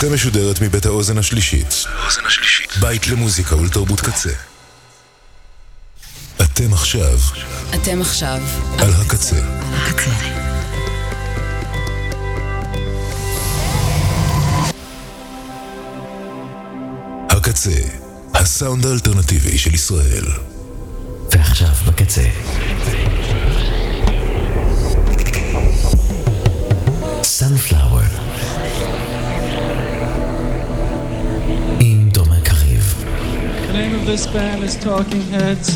הקצה משודרת מבית האוזן השלישית. בית למוזיקה ולתרבות קצה. אתם עכשיו על הקצה. הקצה, הסאונד האלטרנטיבי של ישראל. ועכשיו בקצה. Sunflower עם תומר קריב. The name of this band is Talking Heads.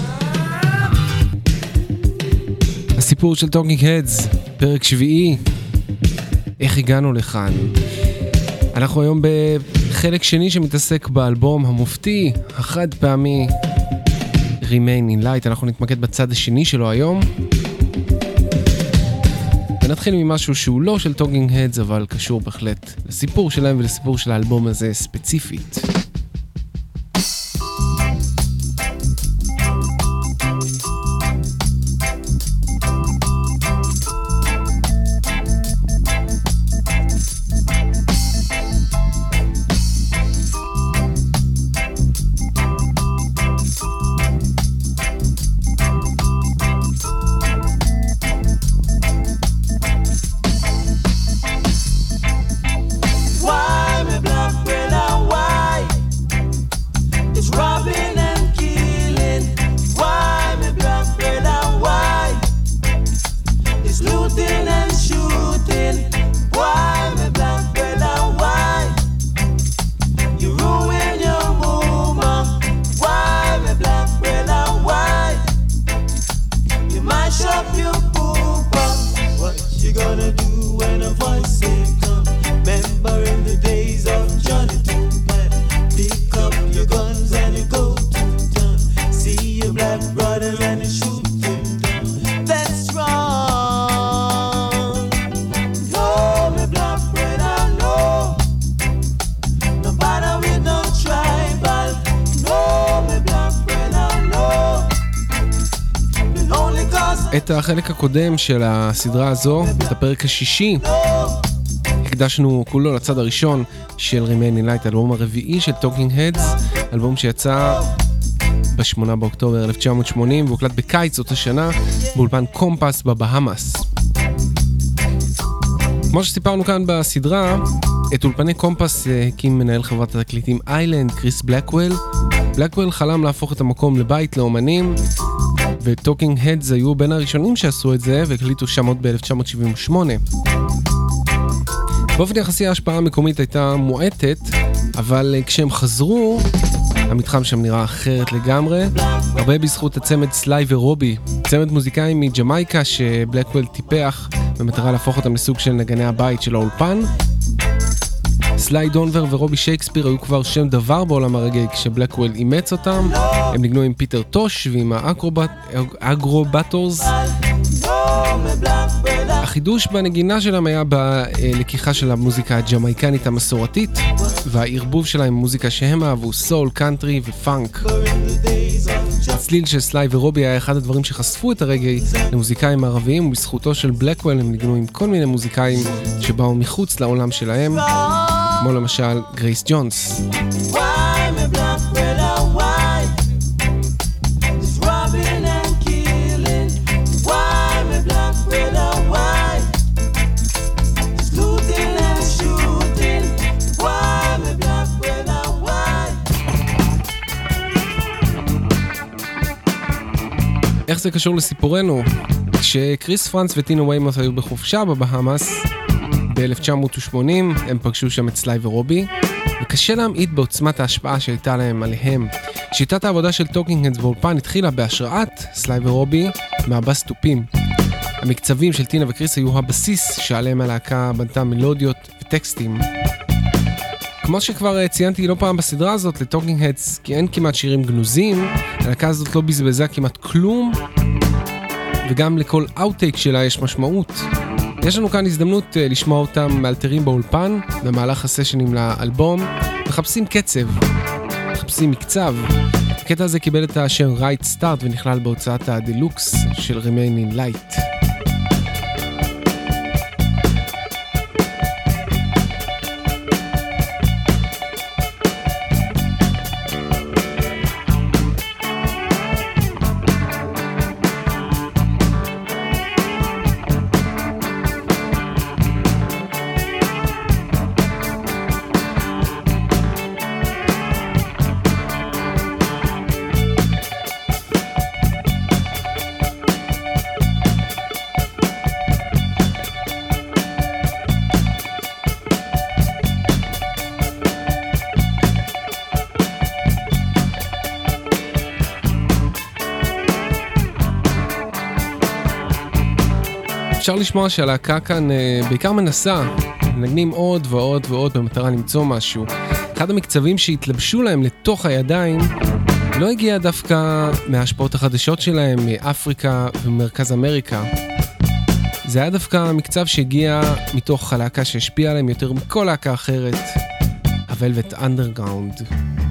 הסיפור של Talking Heads, פרק 7. איך הגענו לכאן? אנחנו היום בחלק שני שמתעסק באלבום המופתי, החד פעמי Remain in Light. אנחנו נתמקד בצד השני שלו היום. ונתחיל ממשהו שהוא לא של Talking Heads, אבל קשור בהחלט לסיפור שלהם ולסיפור של האלבום הזה ספציפית. את החלק הקודם של הסדרה הזו, את הפרק השישי, הקדשנו כולו לצד הראשון של Remain in Light, האלבום הרביעי של Talking Heads, אלבום שיצא ב-8 באוקטובר 1980 והוקלט בקיץ אותה שנה באולפן קומפס בבהאמאס. כמו שסיפרנו כאן בסדרה, את אולפני קומפס הקים מנהל חברת התקליטים איילנד, קריס בלקוול. בלקוול חלם להפוך את המקום לבית לאומנים, וטוקינג הדס היו בין הראשונים שעשו את זה והקליטו שם עוד ב-1978. באופן יחסי ההשפעה המקומית הייתה מועטת, אבל כשהם חזרו המתחם שם נראה אחרת לגמרי, הרבה בזכות הצמד סליי ורובי, צמד מוזיקאים מג'מייקה שבלקוול טיפח במטרה להפוך אותם לסוג של נגני הבית של האולפן. סליי דונבר ורובי שייקספיר היו כבר שם דבר בעולם הרגעי כשבלקוול אימץ אותם. הם ניגנו עם פיטר טוש ועם האגרובטורס. החידוש בנגינה שלהם היה בלקיחה של המוזיקה הג'מייקנית המסורתית והערבוב שלהם מוזיקה שהם אהבו, סול, קאנטרי ופאנק. הצליל של סליי ורובי היה אחד הדברים שחשפו את הרגעי למוזיקאים ערביים, ובזכותו של בלקוול הם ניגנו עם כל מיני מוזיקאים שבאו מחוץ לעולם שלהם, כמו למשל גרייס ג'ונס. איך זה קשור לסיפורנו? כשקריס פרנץ וטינה ויימות היו בחופשה בבהאמאס ב-1980, הם פגשו שם את סליי ורובי, וקשה להמעיט בעוצמת ההשפעה שהייתה להם עליהם. שיטת העבודה של טוקינג הדס באולפן התחילה בהשראת סליי ורובי מהבאס תופים. המקצבים של טינה וקריס היו הבסיס שעליהם הלהקה בנתה מלודיות וטקסטים. כמו שכבר ציינתי לא פעם בסדרה הזאת לטוקינג הדס, כי אין כמעט שירים גנוזים, הלהקה הזאת לא בזבזה כמעט כלום, וגם לכל אאוטטייק שלה יש משמעות. יש לנו כאן הזדמנות לשמוע אותם מאלתרים באולפן במהלך הסשנים לאלבום, מחפשים קצב, מחפשים מקצב. הקטע הזה קיבל את השם Right Start ונכלל בהוצאת הדלוקס של Remain in Light. אפשר לשמוע שהלהקה כאן בעיקר מנסה, מנגנים עוד ועוד ועוד במטרה למצוא משהו. אחד המקצבים שהתלבשו להם לתוך הידיים לא הגיע דווקא מההשפעות החדשות שלהם מאפריקה ומרכז אמריקה. זה היה דווקא מקצב שהגיע מתוך הלהקה שהשפיע עליהם יותר מכל להקה אחרת, הוולווט אנדרגראונד.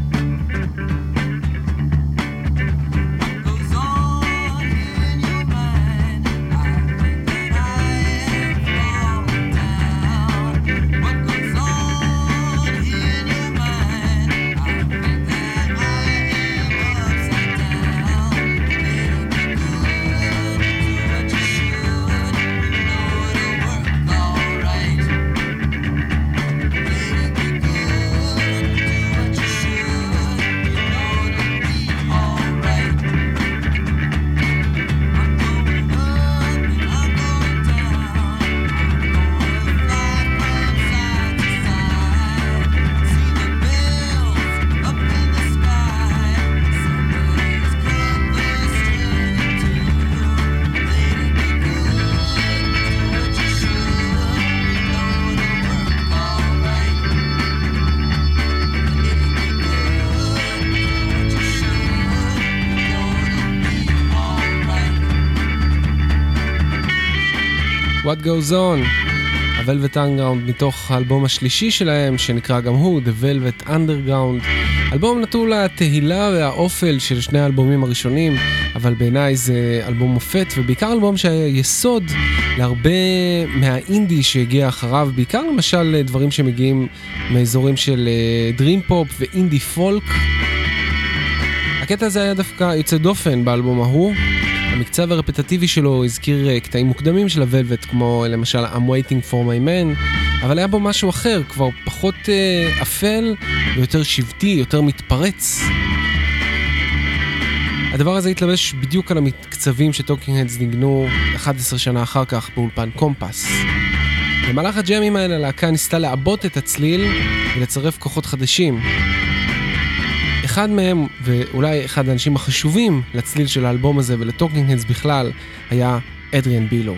What Goes On, הוולווט אנדרגראונד מתוך האלבום השלישי שלהם, שנקרא גם הוא The Velvet Underground. אלבום נטול התהילה והאופל של שני האלבומים הראשונים, אבל בעיניי זה אלבום מופת, ובעיקר אלבום שהיה יסוד להרבה מהאינדי שהגיע אחריו, בעיקר למשל דברים שמגיעים מאזורים של דרים פופ ואינדי פולק. הקטע הזה היה דווקא יוצא דופן באלבום ההוא. המקצב הרפטטיבי שלו הזכיר קטעים מוקדמים של הוולווט, כמו למשל I'm Waiting for My Man, אבל היה בו משהו אחר, כבר פחות אפל ויותר שבטי, יותר מתפרץ. הדבר הזה התלבש בדיוק על המקצבים שטוקינג הדס ניגנו 11 שנה אחר כך באולפן קומפס. במהלך הג'אמים האלה הלהקה ניסתה לעבות את הצליל ולצרף כוחות חדשים. אחד מהם, ואולי אחד האנשים החשובים לצליל של האלבום הזה ולטוקינג הדס בכלל, היה אדריאן בילו.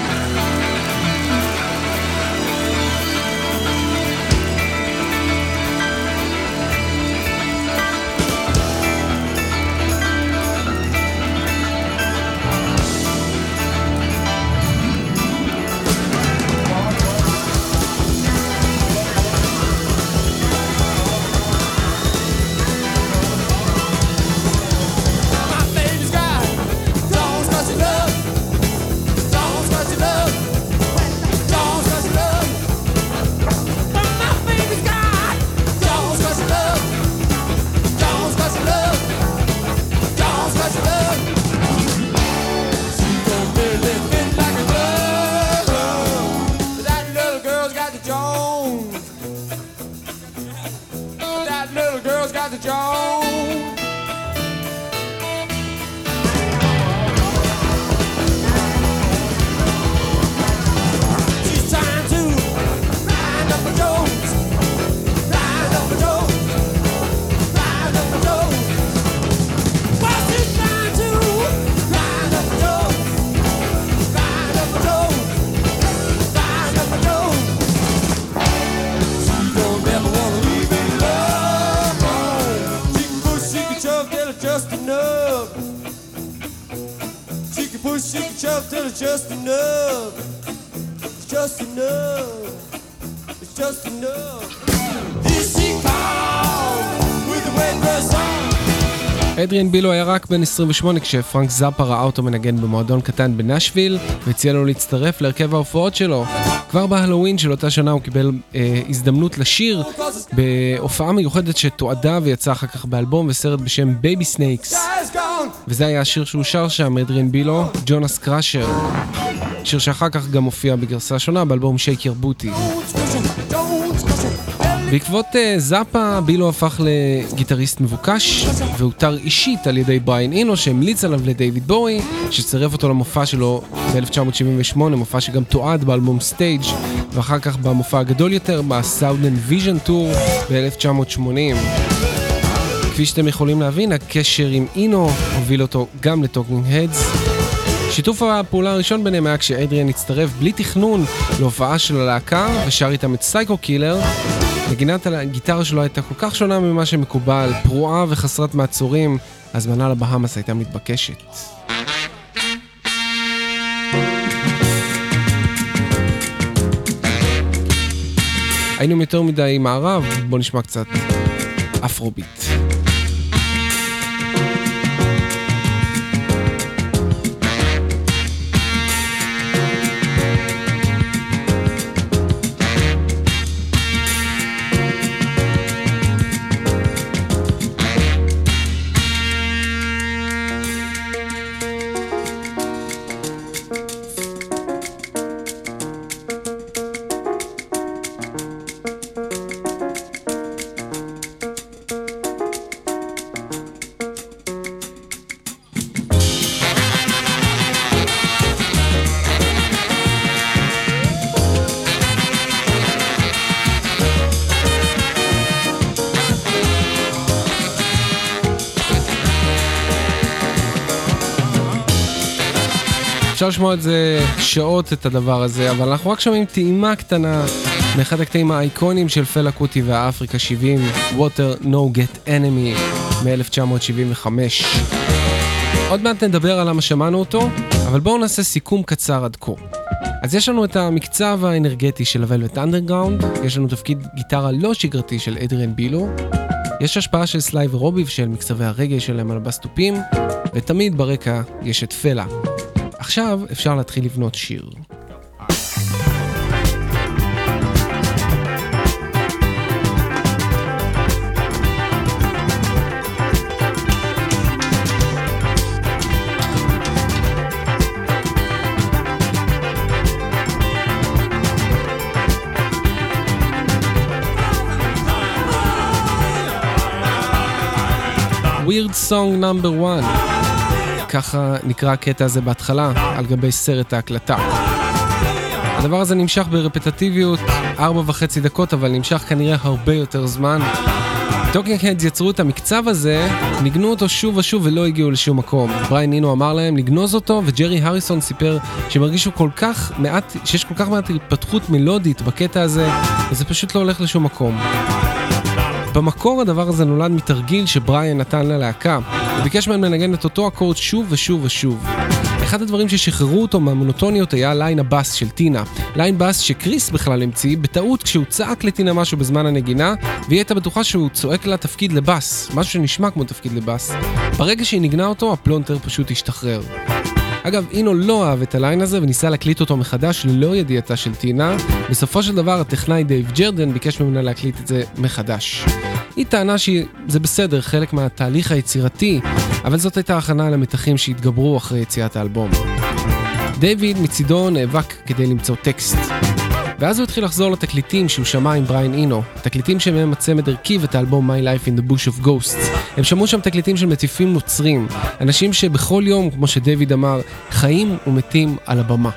אדריאן בילו היה רק בן 28 כשפרנק זאפה ראה אותו מנגן במועדון קטן בנשוויל והציע לו להצטרף להרכב ההופעות שלו. כבר בהלווין של אותה שנה הוא קיבל הזדמנות לשיר בהופעה מיוחדת שתועדה ויצא אחר כך באלבום וסרט בשם בייבי סנייקס, וזה היה השיר שהוא שר שם, אדריאן בילו, ג'ונס קראשר, שיר שאחר כך גם הופיע בגרסה שונה באלבום שייק יור בוטי. בעקבות זאפה, בילו הפך לגיטריסט מבוקש והותר אישית על ידי בריין אינו שהמליץ עליו לדייוויד בואי, שצירף אותו למופע שלו ב-1978, מופע שגם תועד באלבום סטייג' ואחר כך במופע הגדול יותר ב-Southern Vision Tour ב-1980. כפי שאתם יכולים להבין, הקשר עם אינו הוביל אותו גם לטוקינג הדס, שיתוף הפעולה הראשון ביניהם היה כשאדריאן הצטרף בלי תכנון להופעה של הלהקה ושר איתם את סייקו קילר. נגינת הגיטרה שלו הייתה כל כך שונה ממה שמקובל, פרועה וחסרת מעצורים, הזמנה לבהאמאס הייתה מתבקשת. היינו יותר מדי מערב, בוא נשמע קצת אפרוביט. אפשר לשמוע את זה שעות את הדבר הזה, אבל אנחנו רק שומעים טעימה קטנה מאחד הקטעים האיקונים של פלה קוטי והאפריקה 70, Water No Get Enemy מ-1975. עוד מעט נדבר על למה שמענו אותו, אבל בואו נעשה סיכום קצר עד כה. אז יש לנו את המקצב האנרגטי של הוולווט אנדרגראונד, יש לנו תפקיד גיטרה לא שגרתי של אדריאן בילו, יש השפעה של סליי ורובי ושל מקצבי הרגל שלהם על הבסטופים, ותמיד ברקע יש את פלה. עכשיו אפשר להתחיל לבנות שיר. Weird Song No. 1 ככה נקרא הקטע הזה בהתחלה, על גבי סרט ההקלטה. הדבר הזה נמשך ברפטטיביות 4.5 דקות, אבל נמשך כנראה הרבה יותר זמן. טוקינג הדס יצרו את המקצב הזה, ניגנו אותו שוב ושוב ולא הגיעו לשום מקום. בריין אינו אמר להם לגנוז אותו, וג'רי הריסון סיפר שמרגישו כל כך מעט, שיש כל כך מעט התפתחות מלודית בקטע הזה, וזה פשוט לא הולך לשום מקום. במקור הדבר הזה נולד מתרגיל שבריין נתן ללהקה. הוא ביקש מהם לנגן את אותו אקורד שוב ושוב ושוב. אחד הדברים ששחררו אותו מהמונוטוניות היה ליין הבאס של טינה. ליין באס שקריס בכלל המציא בטעות כשהוא צעק לטינה משהו בזמן הנגינה, והיא הייתה בטוחה שהוא צועק לה תפקיד לבאס, משהו שנשמע כמו תפקיד לבאס. ברגע שהיא נגנה אותו, הפלונטר פשוט השתחרר. אגב, אינו לא אהב את הליין הזה וניסה להקליט אותו מחדש ללא ידיעתה של טינה. בסופו של דבר, הטכנאי דייב ג'רדן ביקש ממנה להקליט את זה מחדש. היא טענה שזה בסדר, חלק מהתהליך היצירתי, אבל זאת הייתה הכנה למתחים שהתגברו אחרי יציאת האלבום. דיוויד מצידו נאבק כדי למצוא טקסט. ואז הוא התחיל לחזור לתקליטים שהוא שמע עם בריין אינו, תקליטים שמהם הצמד הרכיב את האלבום My Life in the Bush of Ghosts. הם שמעו שם תקליטים של מטיפים נוצרים, אנשים שבכל יום, כמו שדיוויד אמר, חיים ומתים על הבמה.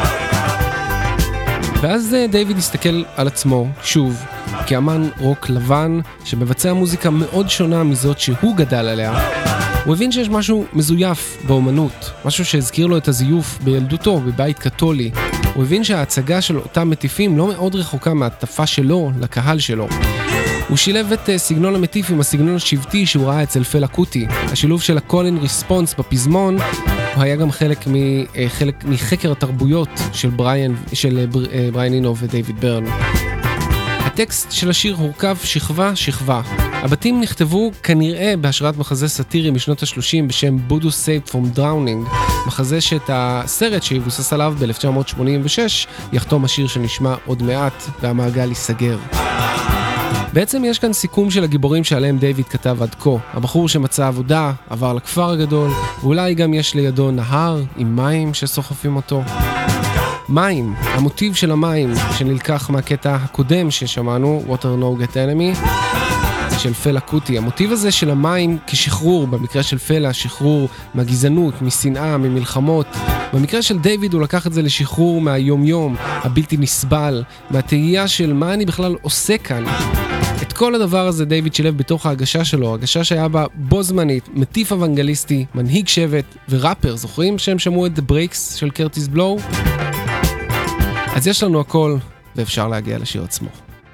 ואז דיוויד הסתכל על עצמו, שוב, כאמן רוק לבן, שמבצע מוזיקה מאוד שונה מזאת שהוא גדל עליה. הוא הבין שיש משהו מזויף באומנות, משהו שהזכיר לו את הזיוף בילדותו בבית קתולי. הוא הבין שההצגה של אותם מטיפים לא מאוד רחוקה מהטפה שלו לקהל שלו. הוא שילב את סגנון המטיף עם הסגנון השבטי שהוא ראה אצל פלה קוטי. השילוב של הקולין ריספונס בפזמון הוא היה גם חלק מחקר התרבויות של בריין אינו ודייוויד ברן. הטקסט של השיר הורכב שכבה. הבתים נכתבו כנראה בהשראת מחזה סאטירי משנות ה-30 בשם Buddha Saved from Drowning, מחזה שאת הסרט שיבוסס עליו ב-1986 יחתום השיר שנשמע עוד מעט והמעגל ייסגר. בעצם יש כאן סיכום של הגיבורים שעליהם דיוויד כתב עד כה. הבחור שמצא עבודה, עבר לכפר הגדול, ואולי גם יש לידו נהר עם מים שסוחפים אותו. מים, המוטיב של המים שנלקח מהקטע הקודם ששמענו, Water No Get Enemy, של פלה קוטי. המוטיב הזה של המים כשחרור, במקרה של פלה, שחרור מהגזענות, משנאה, ממלחמות. במקרה של דיוויד הוא לקח את זה לשחרור מהיום-יום, הבלתי נסבל, מהתהייה של מה אני בכלל עושה כאן. את את כל הדבר הזה דיוויד שילב בתוך ההגשה שלו, הגשה שהיה בה בו זמנית, מטיף אוונגליסטי, מנהיג שבט וראפר. זוכרים שהם שמעו את The Breaks של קרטיס בלואו? אז יש לנו הכל, ואפשר להגיע לשיר עצמו.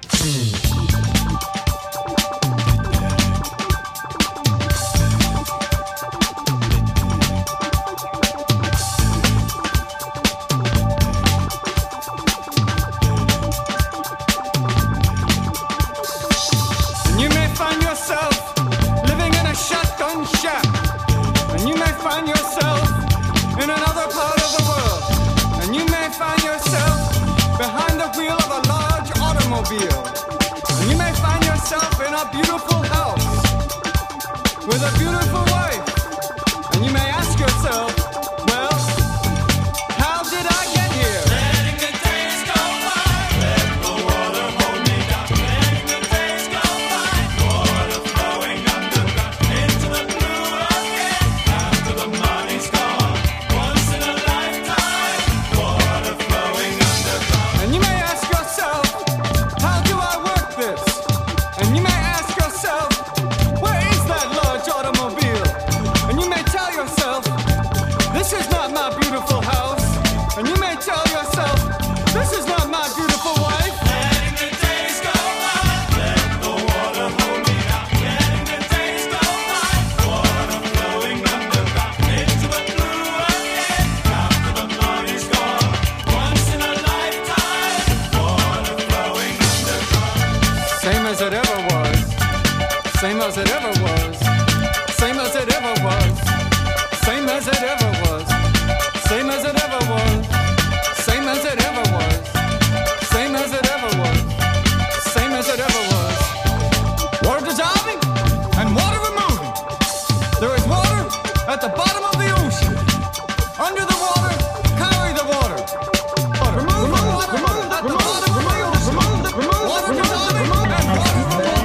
Beautiful house with a beautiful wife, and you may ask yourself, well, how did I get here? Letting the days go by, let the water hold me down. Letting the days go by, water flowing underground into the blue again. After the money's gone, once in a lifetime, water flowing underground. And you may ask yourself, how do I work this? And you may where is that large automobile? And you may tell yourself, this is not my beautiful house. And you may tell yourself, this is not my beautiful wife. Letting the days go by, let the water hold me down. Letting the days go by, water flowing underground into the blue again. After the money's gone, once in a lifetime, water flowing underground. Same as it ever was. Same as it ever was. Same as it ever was. Same as it ever was. Same as it ever was. Same as it ever was. Same as it ever was. Same as it ever was. Water dissolving and water removing. There is water at the bottom of the ocean. Under the water, carry the water. Remove the water at the bottom of the ocean. Water dissolving and water removing.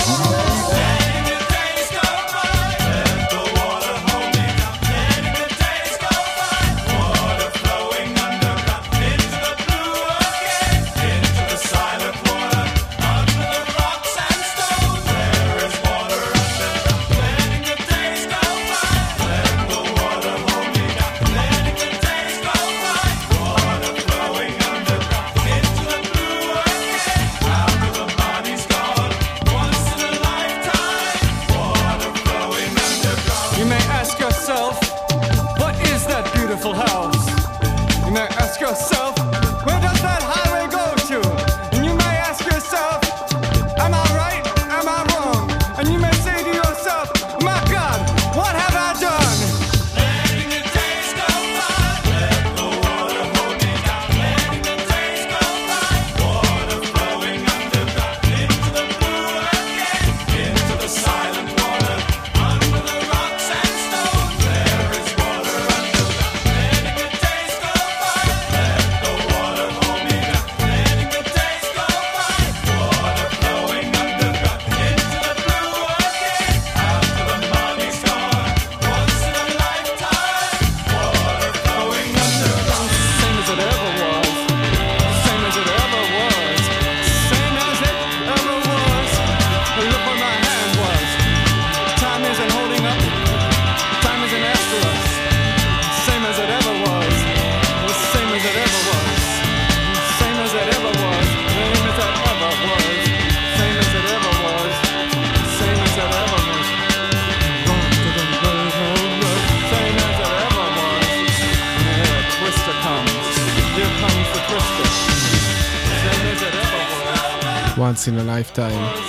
Once in a lifetime.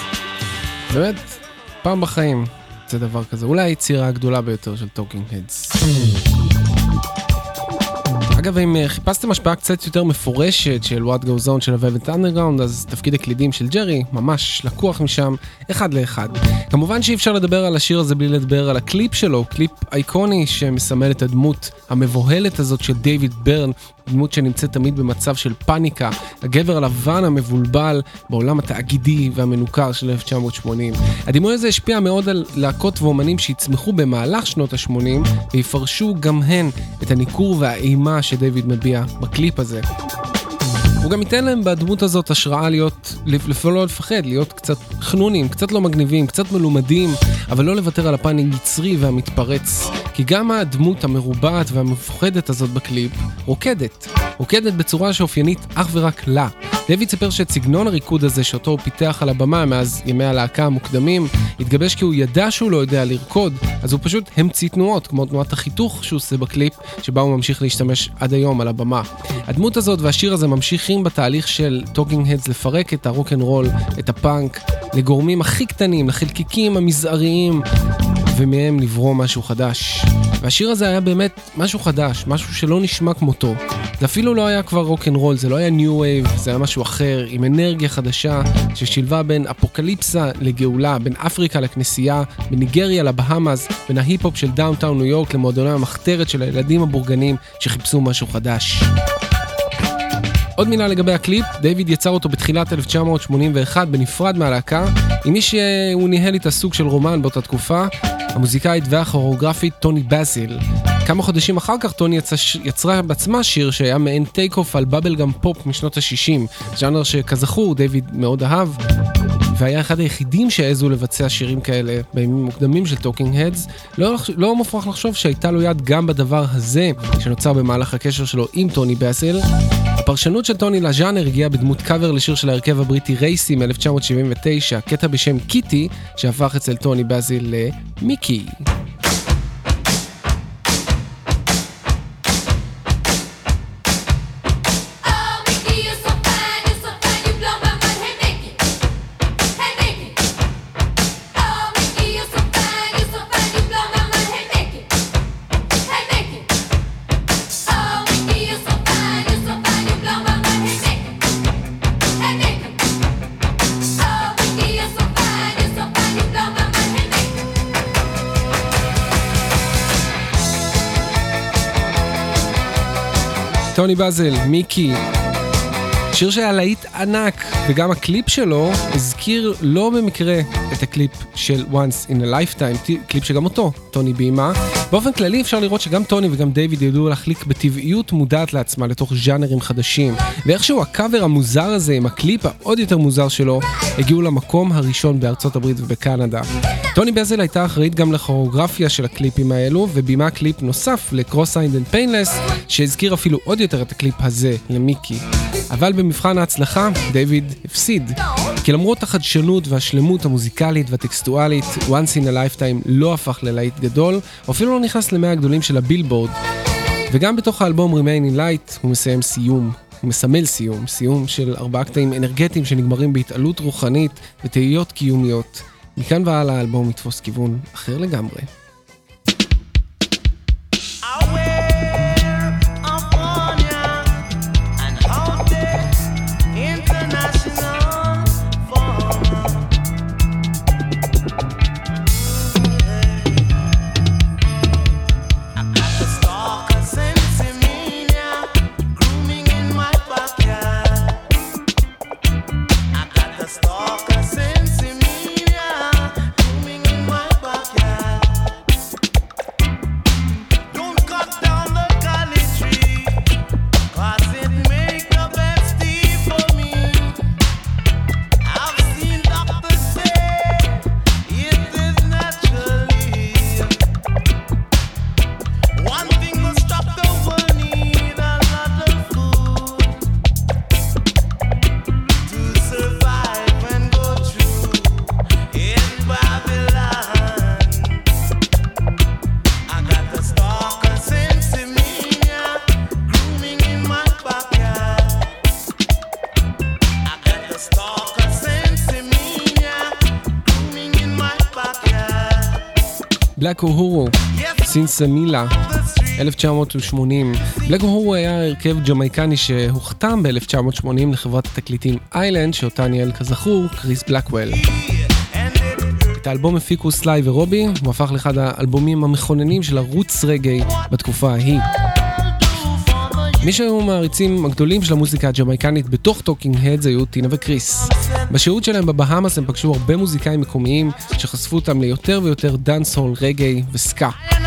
באמת, פעם בחיים זה דבר כזה. אולי היצירה הגדולה ביותר של Talking Heads. אגב, אם חיפשתם השפעה קצת יותר מפורשת של What Goes On של Velvet Underground, אז תפקיד הקלידים של ג'רי ממש לקוח משם אחד לאחד. כמובן שאי אפשר לדבר על השיר הזה בלי לדבר על הקליפ שלו, קליפ אייקוני שמסמל את הדמות המבוהלת הזאת של דיוויד ברן, דמות שנמצאת תמיד במצב של פאניקה, הגבר הלבן המבולבל בעולם התאגידי והמנוכר של 1980. הדימוי הזה השפיע מאוד על להקות ואומנים שהצמחו במהלך שנות ה-80 ויפרשו גם הן את הניכור והאימה שדיוויד מביע בקליפ הזה. הוא גם ייתן להם בדמות הזאת השראה להיות, לא לפחד, להיות קצת חנונים, קצת לא מגניבים, קצת מלומדים, אבל לא לוותר על הפן היצרי והמתפרץ. כי גם הדמות המרובעת והמפוחדת הזאת בקליפ רוקדת בצורה שאופיינית אך ורק לה. דיוויד סיפר שאת סגנון הריקוד הזה שאותו הוא פיתח על הבמה מאז ימי הלהקה המוקדמים, התגבש כי הוא ידע שהוא לא יודע לרקוד, אז הוא פשוט המציא תנועות, כמו תנועת החיתוך שהוא עושה בקליפ, שבה הוא ממשיך להשתמש עד היום על הבמה. הדמות הזאת והשיר הזה ממשיכים בתהליך של טוקינג הדס לפרק את הרוק'נ'רול, את הפאנק, לגורמים הכי קטנים, לחלקיקים המזעריים, ומהם לברוא משהו חדש. והשיר הזה היה באמת משהו חדש, משהו שלא נשמע כמותו. זה אפילו לא היה כבר רוק'נ'רול, זה לא היה ניו וייב, זה היה משהו אחר, עם אנרגיה חדשה, ששילבה בין אפוקליפסה לגאולה, בין אפריקה לכנסייה, בין ניגריה לבהאמאס, בין ההיפ-הופ של דאונטאון ניו יורק למועדוני המחתרת של הילדים הבורגנים שחיפשו משהו חדש. עוד מילה לגבי הקליפ, דיוויד יצר אותו בתחילת 1981 בנפרד מהלהקה, עם מי שהוא ניהל איתה סוג של רומן באותה תקופה, המוזיקאית והכוריאוגרפית טוני באזיל. כמה חודשים אחר כך טוני יצרה בעצמה שיר שהיה מעין טייק אוף על בבלגאם פופ משנות ה-60, ז'אנר שכזכור דיוויד מאוד אהב, והיה אחד היחידים שהעזו לבצע שירים כאלה בימים מוקדמים של טוקינג הדס. לא מופרך לחשוב שהייתה לו יד גם בדבר הזה שנוצר במהלך הקשר שלו עם טוני באזיל. הפרשנות של טוני לז'אנר הגיעה בדמות קאבר לשיר של ההרכב הבריטי רייסי מ-1979, קטע בשם קיטי, שהפך אצל טוני באזיל למיקי. טוני באזיל, מיקי, שיר שהיה להיט ענק, וגם הקליפ שלו הזכיר לא במקרה את הקליפ של Once in a Lifetime, קליפ שגם אותו טוני בימה. באופן כללי אפשר לראות שגם טוני וגם דיוויד ידעו להחליק בטבעיות מודעת לעצמה לתוך ז'אנרים חדשים, ואיכשהו הקאבר המוזר הזה עם הקליפ העוד יותר מוזר שלו הגיעו למקום הראשון בארצות הברית ובקנדה. טוני באזיל הייתה אחראית גם לכוריאוגרפיה של הקליפים האלו, ובימה קליפ נוסף ל-Cross-Eyed and Painless שהזכיר אפילו עוד יותר את הקליפ הזה למיקי. אבל במבחן ההצלחה דיוויד הפסיד, כי למרות החדשנות והשלמות המוזיקלית והטקסטואלית, Once in a Lifetime לא הפך ללהיט גדול, או אפילו לא נכנס ל100 הגדולים של הבילבורד. וגם בתוך האלבום Remain in Light הוא מסיים סיום, הוא מסמל סיום של 4 קטעים אנרגטיים שנגמרים בהתעלות רוחנית ותהיות קיומיות. מכאן והלאה האלבום יתפוס כיוון אחר לגמרי. בלק אוהורו, סינסמילה, 1980. בלק אוהורו היה הרכב ג'מייקני שהוכתם ב-1980 לחברת התקליטים איילנד, שאותה ניהל כזכור קריס בלקוול. את האלבום הפיקו סליי ורובי, הוא הפך לאחד האלבומים המכוננים של הרוץ רגעי בתקופה ההיא. מי שהיו מעריצים הגדולים של המוזיקה הג'מייקנית בתוך טוקינג הדס היו טינה וקריס. בשהות שלהם בבהאמאס הם פגשו הרבה מוזיקאים מקומיים שחשפו אותם ליותר ויותר דאנס-הול, רגעי וסקה.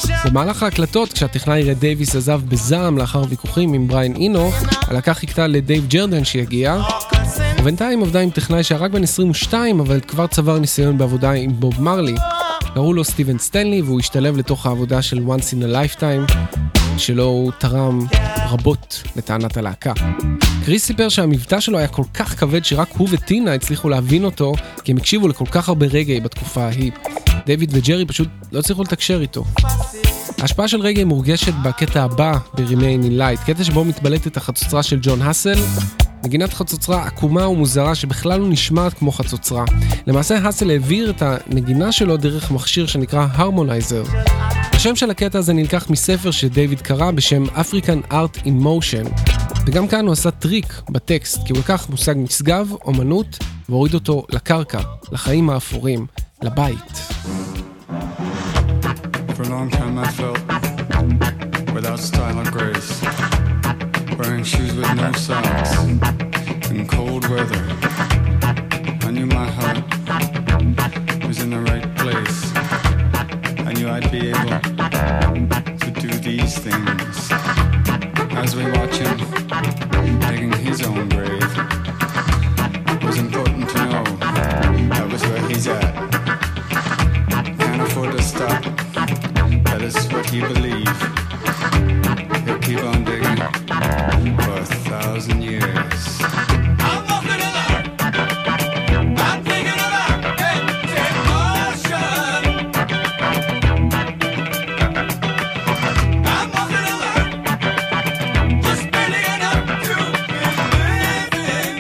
במהלך ההקלטות, כשהטכנאי רד דייוויס עזב בזעם לאחר ויכוחים עם בריין אינו, הלהקה חיכתה לדייב ג'רדן שיגיע, ובינתיים עבדה עם טכנאי שרק בן 22, אבל כבר צבר ניסיון בעבודה עם בוב מרלי. קראו לו סטיבן סטנלי, והוא השתלב לתוך העבודה של Once in a Lifetime, שלו הוא תרם רבות לטענת הלהקה. קריס סיפר שהמבטא שלו היה כל כך כבד שרק הוא וטינה הצליחו להבין אותו, כי הם הקשיבו לכל כך הרבה רגעי בתקופה ההיא. דיוויד וג'רי פשוט לא הצליחו לתקשר איתו. ההשפעה של רגעי מורגשת בקטע הבא ב-Remain in Light, קטע שבו מתבלטת החצוצרה של ג'ון האסל, נגינת חצוצרה עקומה ומוזרה שבכלל לא נשמעת כמו חצוצרה. למעשה האסל העביר את הנגינה שלו דרך מכשיר שנקרא Harmonizer. השם של הקטע הזה נלקח מספר שדייוויד קרא בשם African Art in Motion. וגם כאן הוא עשה טריק בטקסט, כי הוא לקח מושג משגב, אומנות, והוריד אותו לקרקע, לחיים האפורים, לבית. For a long time I felt without style or grace, wearing shoes with no socks in cold weather. I knew my heart was in the right place. I knew I'd be able to do these things. As we watch him digging his own grave, it was important to know that was where he's at. Can't afford to stop. That is what he believes. He'll keep on digging for 1,000 years. I'm walking along. I'm thinking about getting motion. I'm walking along. Just barely enough to be living.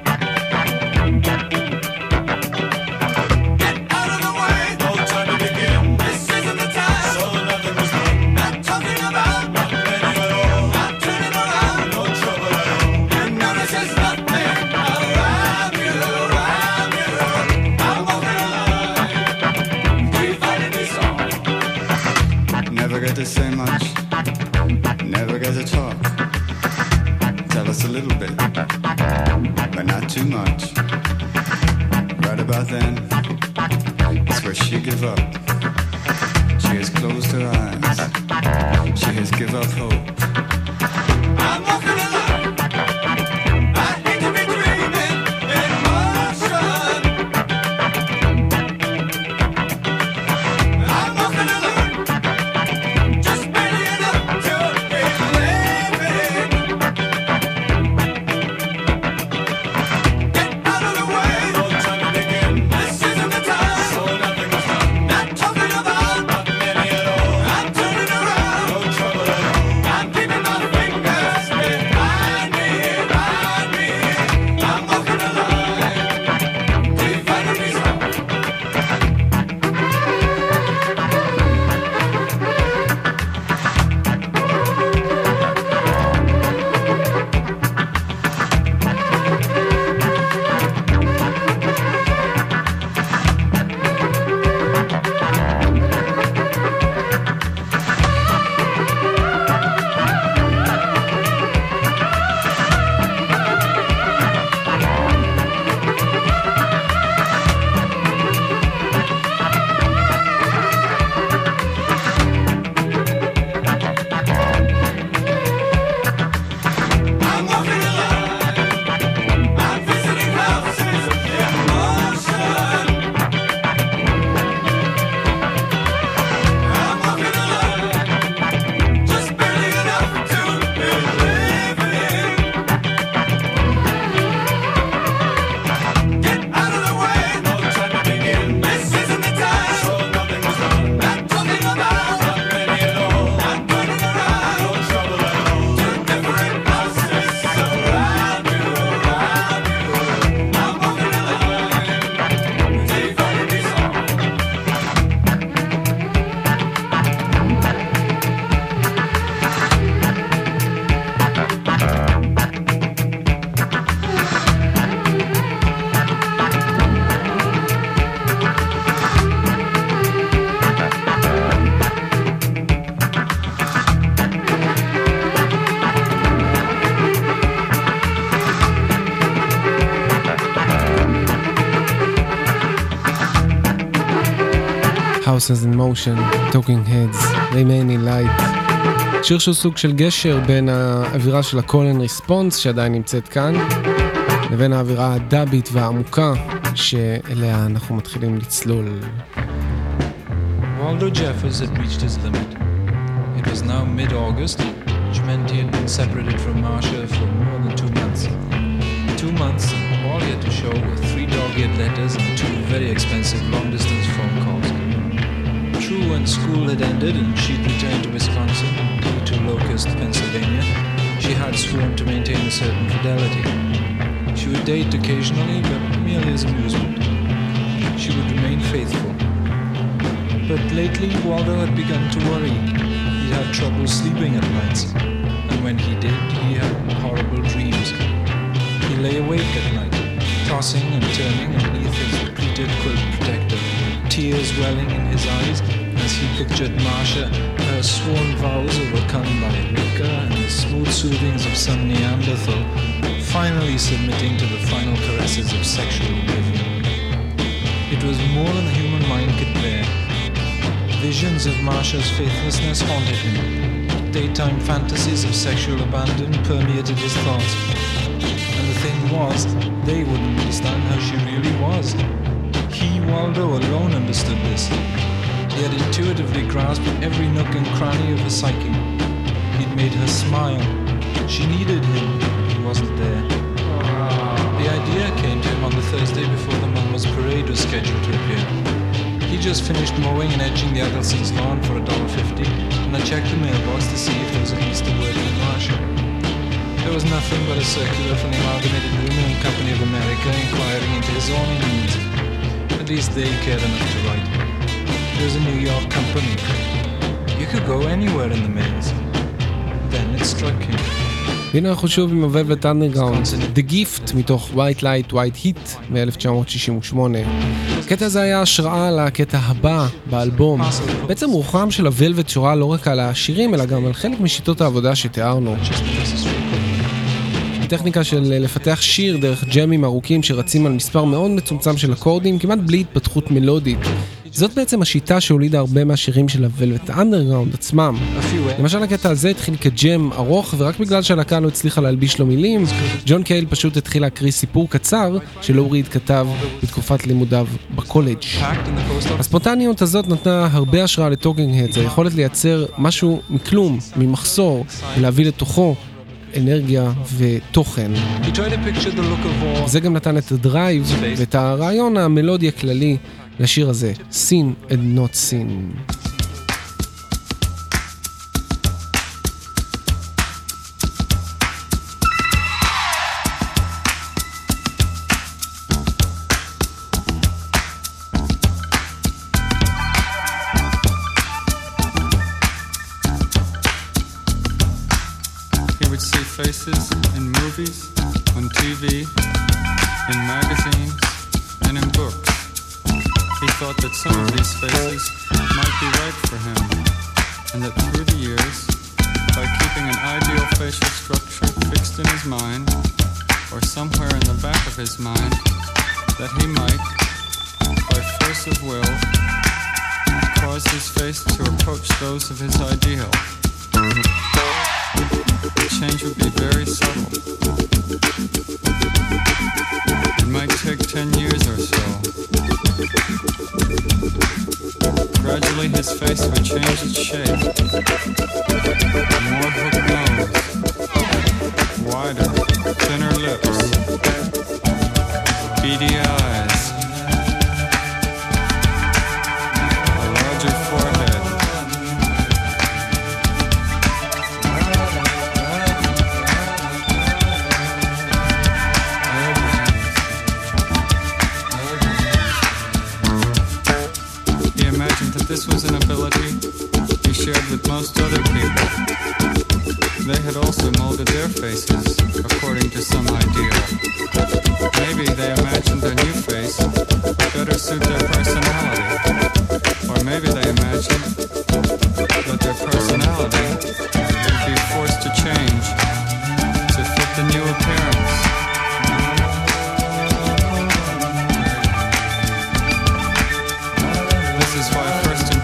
Get out of the way. No time to begin. This isn't the time. So nothing was done. Not talking about nothing at all. Not turning around. No trouble at all. You notice there's nothing around you, around you. I'm walking along. Dividing this song. Never get to say much, never get to talk. Tell us a little bit, but not too much. Right about then, it's where she give up. She has closed her eyes. She has give up hope. I'm walking along. I hate to be dreaming in motion. I'm walking along. Just barely enough to be living. Get out of the way. No time to begin. This isn't the time. So nothing was done. Not talking about not many at all. I'm turning around. No trouble at all. I'm House is in Motion, Talking Heads, Remaining Light. שיר שהוא סוג של גשר בין האווירה של ה-Call and Response שעדיין נמצאת כאן, לבין האווירה הדאבית והעמוקה שאליה אנחנו מתחילים לצלול. Waldo Jeffers had reached his limit. It was now mid-August, which meant he had been separated from Marsha for more than 2 months. 2 months, and all he had to show were 3 dog-eared letters and 2 very expensive long-distance phone calls. True, when school had ended and she'd returned to Wisconsin, due to Locust, Pennsylvania, she had sworn to maintain a certain fidelity. She would date occasionally, but merely as amusement. She would remain faithful. But lately, Waldo had begun to worry. He had trouble sleeping at nights, and when he did, he had horrible dreams. He lay awake at night, tossing and turning underneath his pleated quilt protector, tears welling in his eyes as he pictured Marsha, her sworn vows overcome by liquor and the smooth soothings of some Neanderthal, finally submitting to the final caresses of sexual oblivion. It was more than the human mind could bear. Visions of Marsha's faithlessness haunted him. Daytime fantasies of sexual abandon permeated his thoughts. And the thing was, they wouldn't understand how she really was. He, Waldo, alone understood this. He had intuitively grasped every nook and cranny of her psyche. He'd made her smile. She needed him. He wasn't there. The idea came to him on the Thursday before the Mama's parade was scheduled to appear. He just finished mowing and edging the Adelson's lawn for $1.50, and I checked the mailbox to see if there was at least a word from Marsha. There was nothing but a circular from the Amalgamated Aluminum Company of America inquiring into his own needs. At least they cared enough to write. It was a New York company. You could go anywhere in the mails. Then it struck him. והנה אנחנו שוב עם ה-Velvet Underground, The Gift מתוך White Light, White Heat מ-1968. הקטע הזה היה השראה לקטע הבא באלבום. בעצם רוחם של ה-Velvet שורה לא רק על השירים, אלא גם על חלק משיטות העבודה שתיארנו. הטכניקה של לפתח שיר דרך ג'מים ארוכים שרצים על מספר מאוד מצומצם של אקורדים, כמעט בלי התפתחות מלודית. זאת בעצם השיטה שהולידה הרבה מהשירים של ה-Velvet Underground עצמם. למשל הקטע הזה התחיל כג'ם ארוך, ורק בגלל שהלהקה לא הצליחה להלביש לו מילים, ג'ון קייל פשוט התחיל להקריא סיפור קצר שלו ריד כתב בתקופת לימודיו בקולג'. הספונטניות הזאת נתנה הרבה השראה לטוקינג הדס, היכולת לייצר משהו מכלום, ממחסור, ולהביא לתוכו אנרגיה ותוכן. זה גם נתן את הדרייב ואת הרעיון המלודי הכללי לשיר הזה, Seen and Not Seen. He would see faces in movies, on TV, in magazines, and in books. He thought that some of these faces might be right for him, and that through the years, by keeping an ideal facial structure fixed in his mind, or somewhere in the back of his mind, that he might, by force of will, cause his face to approach those of his ideal. The change would be very subtle. It might take 10 years or so. Gradually his face would change its shape. A more hooked nose, wider, thinner lips, beady eyes, a larger forehead. This was an ability he shared with most other people. They had also molded their faces according to some ideal. Maybe they imagined their new face would better suit their personality. Or maybe they imagined that their personality would be forced to change to fit the new appearance. This is why first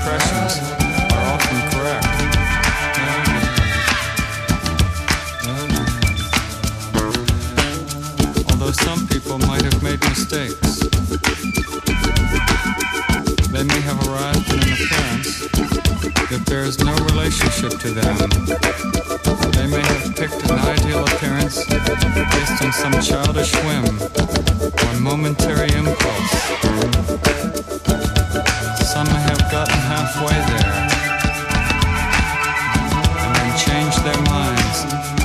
worship to them. They may have picked an ideal appearance based on some childish whim or momentary impulse. Some may have gotten halfway there and then changed their minds.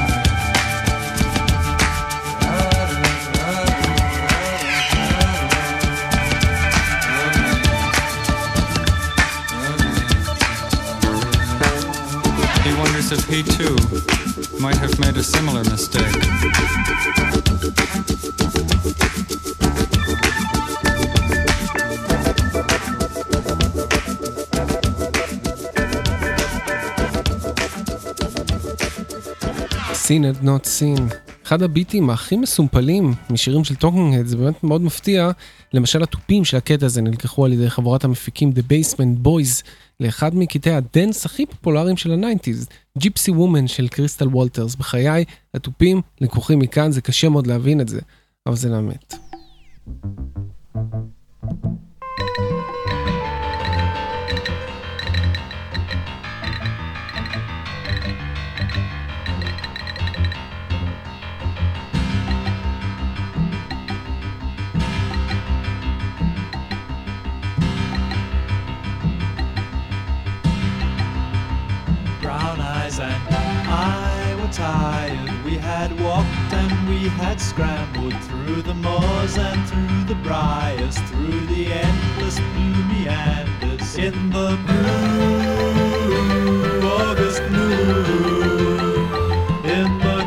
He wonders if he too might have made a similar mistake. Seen and not seen. אחד הביטים הכי מסומפלים משירים של טוקינג הד, זה באמת מאוד מפתיע. למשל התופים של הקטע הזה נלקחו על ידי חבורת המפיקים The Basement Boys לאחד מקטעי הדנס הכי פופולריים של ה-90s, Gypsy Woman של קריסטל וולטרס. בחיי התופים לקוחים מכאן, זה קשה מאוד להבין את זה, אבל זה לאמת. And I were tired. We had walked and we had scrambled through the moors and through the briars, through the endless blue meanders in the blue August moon, in the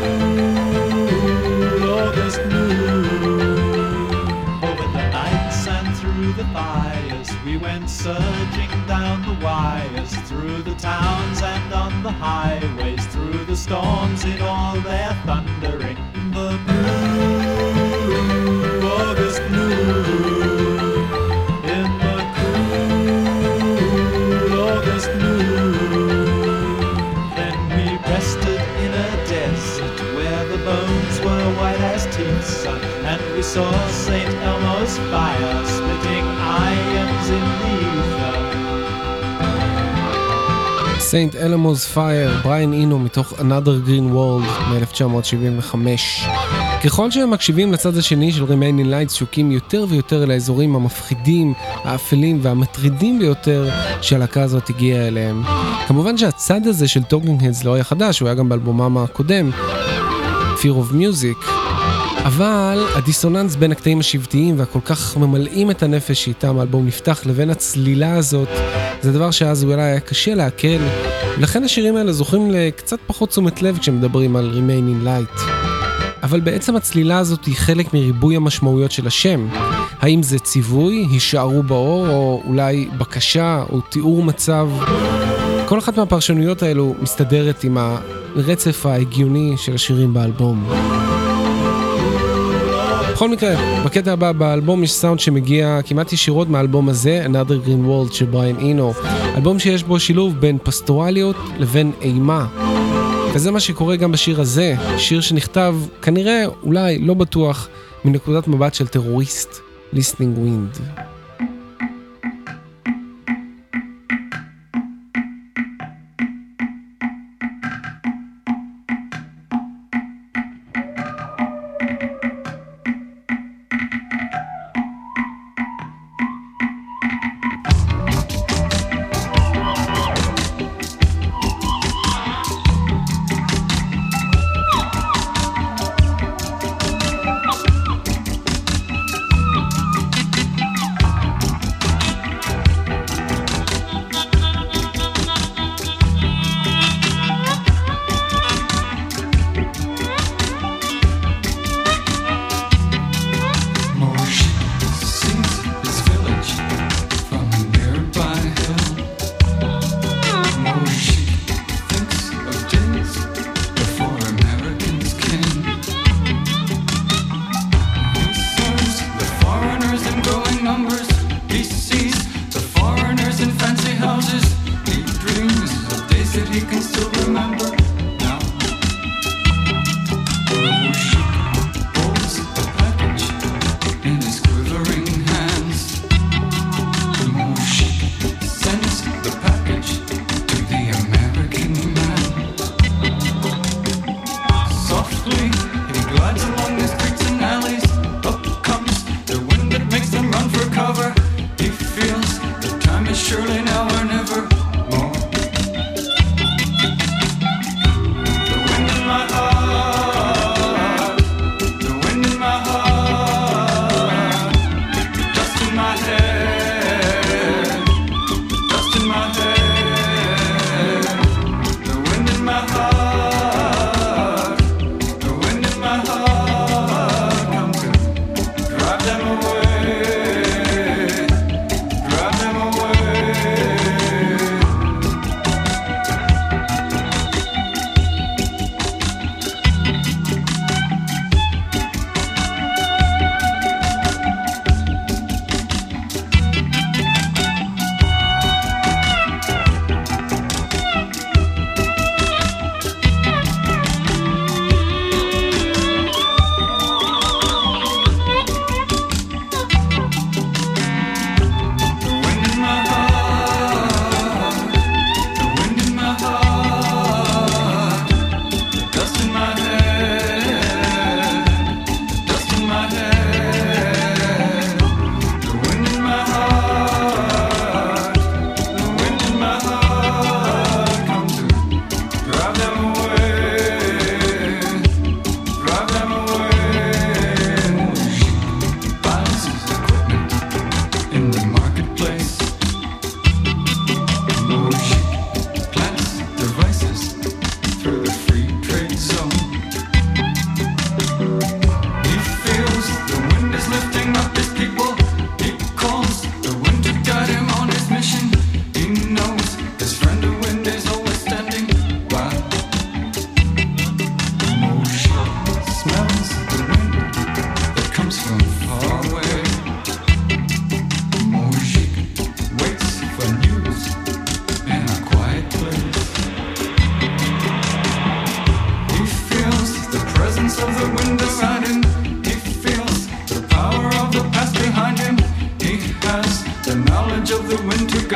cool August moon. Over the nights and through the fires, we went surging down the wires, through the towns and on the highways, through the storms in all their thundering. The blue August moon, in the cool August moon. Then we rested in a desert where the bones were white as teeth, and we saw St. Elmo's fire splitting ions in the ether. St. Elmo's Fire, בריין אינו מתוך Another Green World מ-1975. ככל שהם מקשיבים לצד השני של Remaining Lights, שוקים יותר ויותר אל האזורים המפחידים, האפלים והמטרידים ביותר שהלהקה הזאת הגיעה אליהם. כמובן שהצד הזה של Talking Heads לא היה חדש, הוא היה גם באלבומם הקודם, Fear of Music. אבל הדיסוננס בין הקטעים השבטיים והכל כך ממלאים את הנפש שאיתם האלבום נפתח לבין הצלילה הזאת, זה דבר שאז אולי היה קשה להקל, ולכן השירים האלה זוכים לקצת פחות תשומת לב כשמדברים על Remaining Light. אבל בעצם הצלילה הזאת היא חלק מריבוי המשמעויות של השם. האם זה ציווי, הישארו באור, או אולי בקשה או תיאור מצב? כל אחת מהפרשנויות האלו מסתדרת עם הרצף ההגיוני של השירים באלבום. בכל מקרה, בקטע הבא באלבום יש סאונד שמגיע כמעט ישירות מהאלבום הזה, Another Green World של בריין אינו. אלבום שיש בו שילוב בין פסטורליות לבין אימה. וזה מה שקורה גם בשיר הזה, שיר שנכתב כנראה, אולי, לא בטוח, מנקודת מבט של טרוריסט, Listening Wind.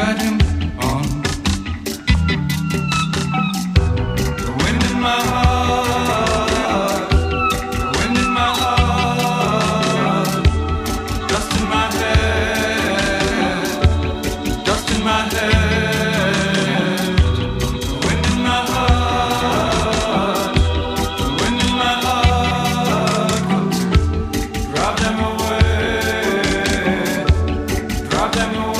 got him on. The wind in my heart, the wind in my heart, dust in my head, dust in my head. The wind in my heart, the wind in my heart, drive them away, drive them away.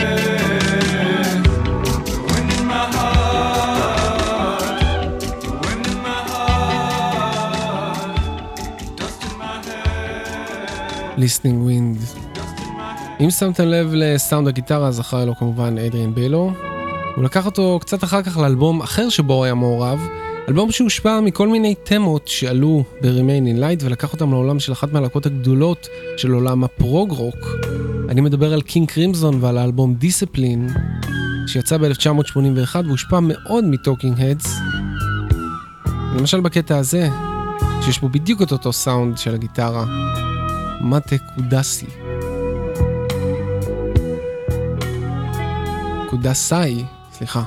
Listening Wind. אם שמתם לב לסאונד הגיטרה, אז אחראי לו כמובן אדריאן בילו. הוא לקח אותו קצת אחר כך לאלבום אחר שבו הוא היה מעורב, אלבום שהושפע מכל מיני תמות שעלו ב-Remain in Light, ולקח אותם לעולם של אחת מהלהקות הגדולות של עולם הפרוג-רוק. אני מדבר על קינג קרימזון ועל האלבום Discipline, שיצא ב-1981 והושפע מאוד מטוקינג הדס. למשל בקטע הזה, שיש בו בדיוק את אותו סאונד של הגיטרה. מטה קודסי. קודסאי, סליחה.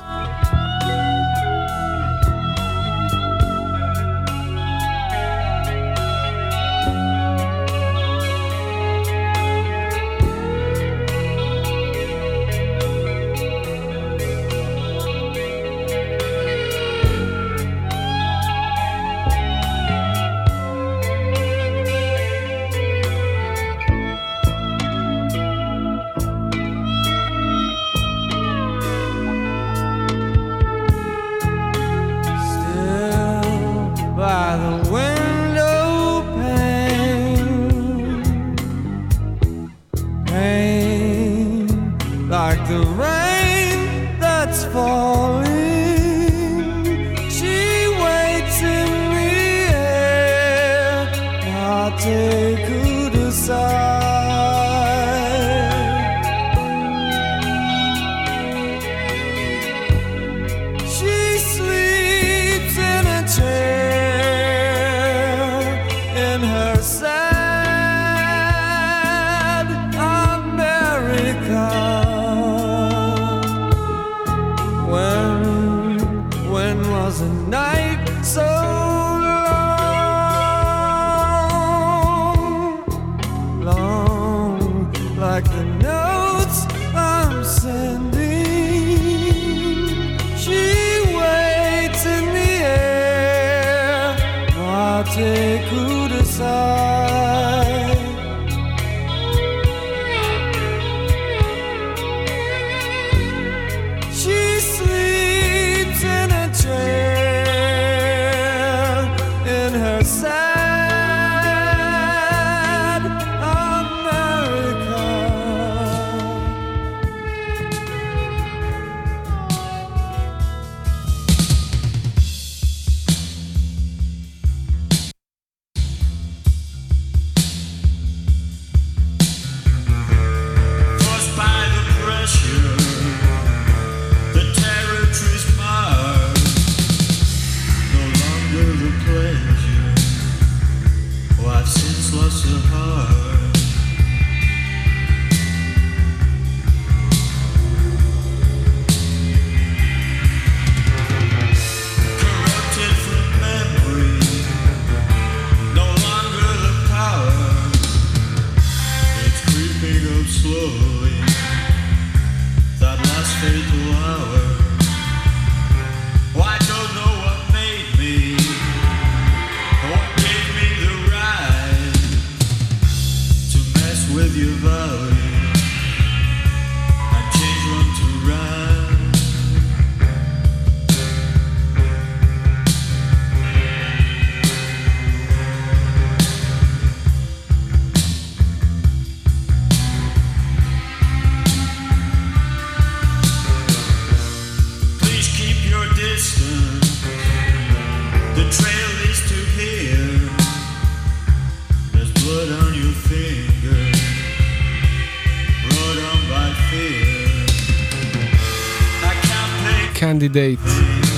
Candidate,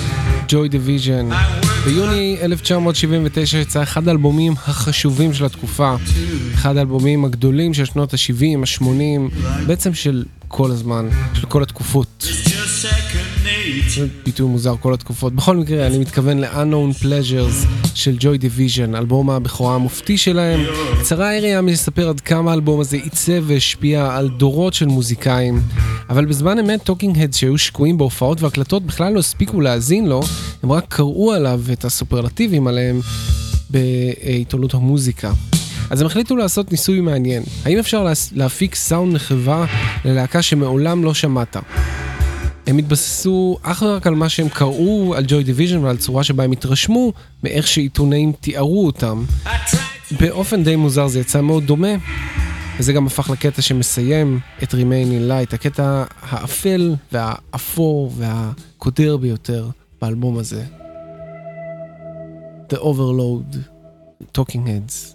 Joy Division. ביוני 1979 יצא אחד האלבומים החשובים של התקופה, אחד האלבומים הגדולים של שנות ה-70, ה-80, בעצם של כל הזמן, של כל התקופות. זה ביטוי מוזר, כל התקופות. בכל מקרה, אני מתכוון ל-Unknown Pleasures של Joy Division, אלבום הבכורה המופתי שלהם. קצרה היריעה מספר עד כמה האלבום הזה עיצב והשפיע על דורות של מוזיקאים, אבל בזמן אמת Talking Heads שהיו שקועים בהופעות והקלטות בכלל לא הספיקו להאזין לו, הם רק קראו עליו את הסופרלטיבים עליהם בעיתונות המוזיקה. אז הם החליטו לעשות ניסוי מעניין. האם אפשר להפיק סאונד נחווה ללהקה שמעולם לא שמעת? הם התבססו אך ורק על מה שהם קראו על Joy Division ועל צורה שבה הם התרשמו מאיך שעיתונאים תיארו אותם. באופן די מוזר זה יצא מאוד דומה, וזה גם הפך לקטע שמסיים את Remain in Light, הקטע האפל והאפור והקודר ביותר באלבום הזה. The Overload, Talking Heads.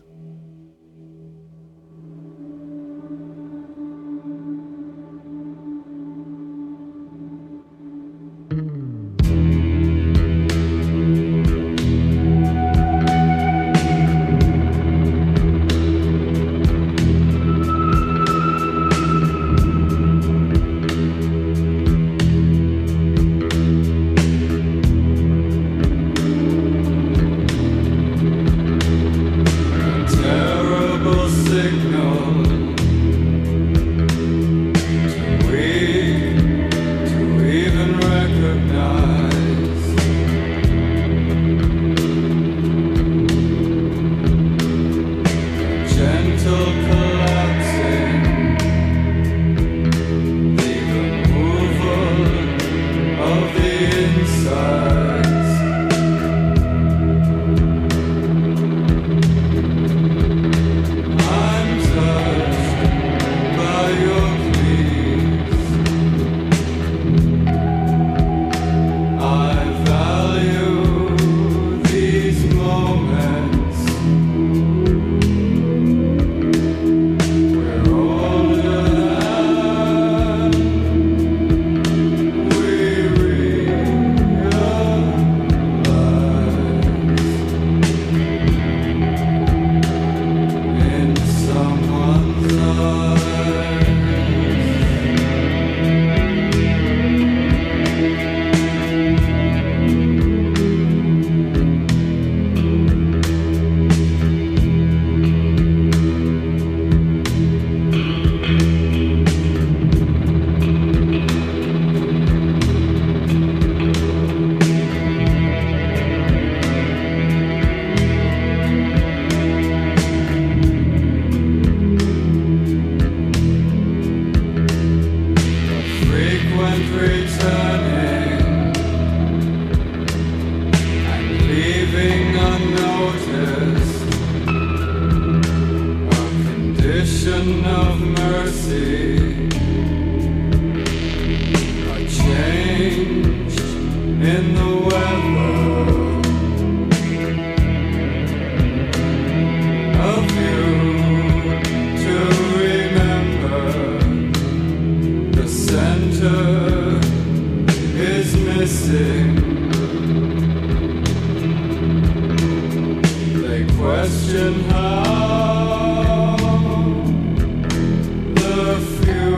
Question how the future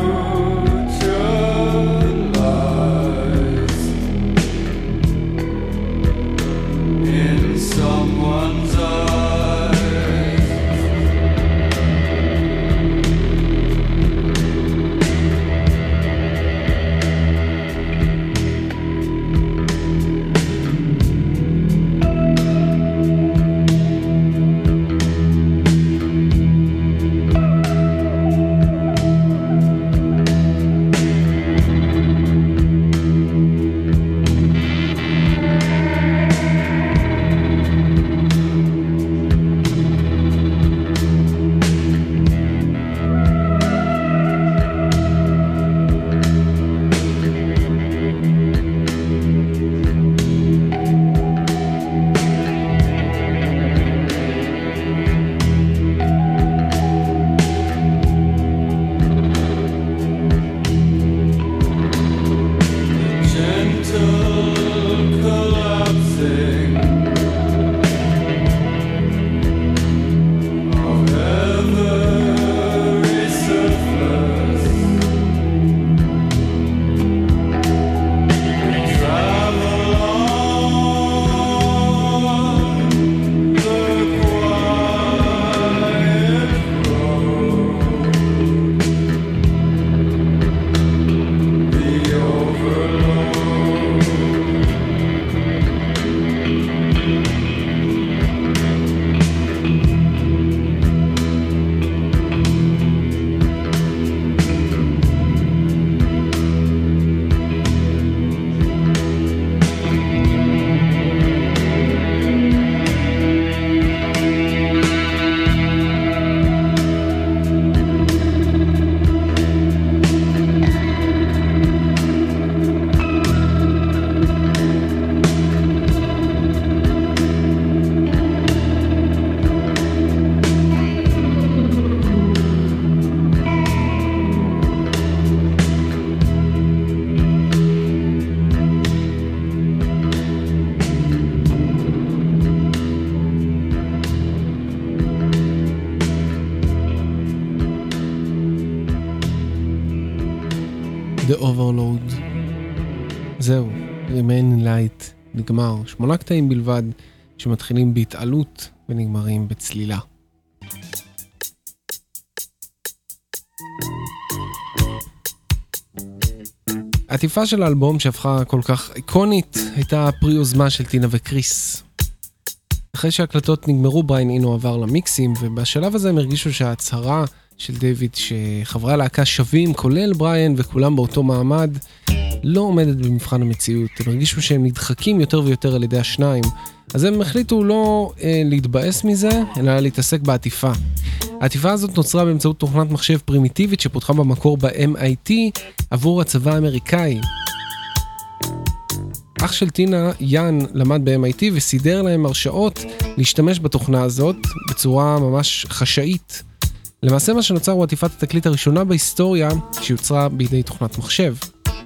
The Overload. זהו, Remain Light נגמר. 8 קטעים בלבד שמתחילים בהתעלות ונגמרים בצלילה. העטיפה של האלבום שהפכה כל כך איקונית הייתה פרי יוזמה של טינה וקריס. אחרי שההקלטות נגמרו, בריין אינו עבר למיקסים, ובשלב הזה הם הרגישו שההצהרה של דיוויד שחברי הלהקה שווים, כולל בריין וכולם באותו מעמד, לא עומדת במבחן המציאות. הם הרגישו שהם נדחקים יותר ויותר על ידי השניים, אז הם החליטו לא להתבאס מזה, אלא להתעסק בעטיפה. העטיפה הזאת נוצרה באמצעות תוכנת מחשב פרימיטיבית שפותחה במקור ב-MIT עבור הצבא האמריקאי. אח של טינה, יאן, למד ב-MIT וסידר להם הרשאות להשתמש בתוכנה הזאת בצורה ממש חשאית. למעשה מה שנוצר הוא עטיפת התקליט הראשונה בהיסטוריה שיוצרה בידי תוכנת מחשב.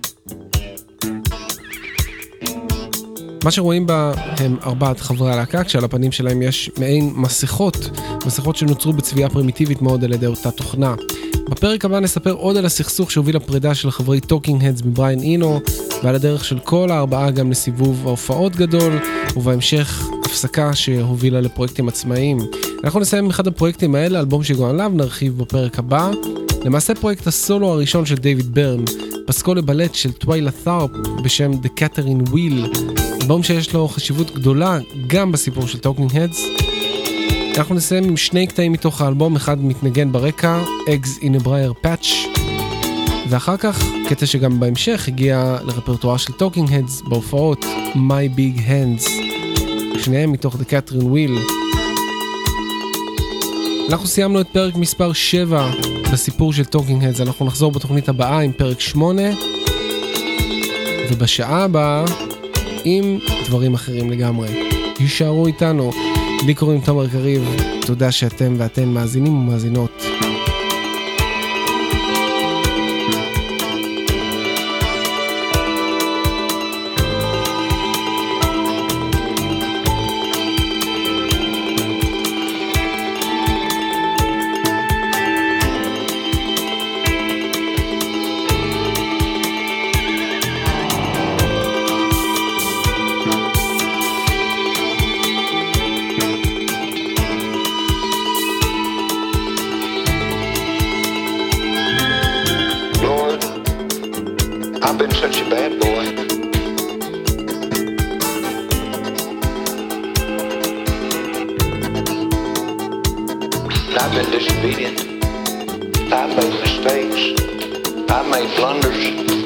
מה שרואים בה הם 4 חברי הלהקה, כשעל הפנים שלהם יש מעין מסכות שנוצרו בצביעה פרימיטיבית מאוד על ידי אותה תוכנה. בפרק הבא נספר עוד על הסכסוך שהוביל לפרידה של חברי טוקינג הדס מבריין אינו, ועל הדרך של כל 4 גם לסיבוב ההופעות גדול, ובהמשך הפסקה שהובילה לפרויקטים עצמאיים. אנחנו נסיים עם אחד הפרויקטים האלה, אלבום שגם עליו נרחיב בפרק הבא. למעשה פרויקט הסולו הראשון של דיוויד ברן, פסקול לבלט של טוויילה ת'ארפ בשם The Catherine Wheel, אלבום שיש לו חשיבות גדולה גם בסיפור של טוקינג הדס. אנחנו נסיים עם 2 קטעים מתוך האלבום, אחד מתנגן ברקע, Eggs in a Briar Patch, ואחר כך קטע שגם בהמשך הגיע לרפרטואר של טוקינג הדס בהופעות, My Big Hands, שניהם מתוך The Catherine Wheel. אנחנו סיימנו את פרק מספר 7 בסיפור של טוקינג הדס, אנחנו נחזור בתוכנית הבאה עם פרק 8, ובשעה הבאה עם דברים אחרים לגמרי. יישארו איתנו. לי קוראים תומר קריב, תודה שאתם ואתן מאזינים ומאזינות. I've been disobedient. I've made mistakes. I've made blunders.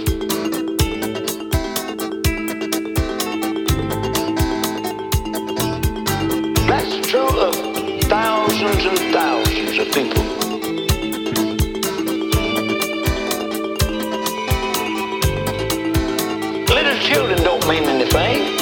That's true of thousands and thousands of people. Little children don't mean anything.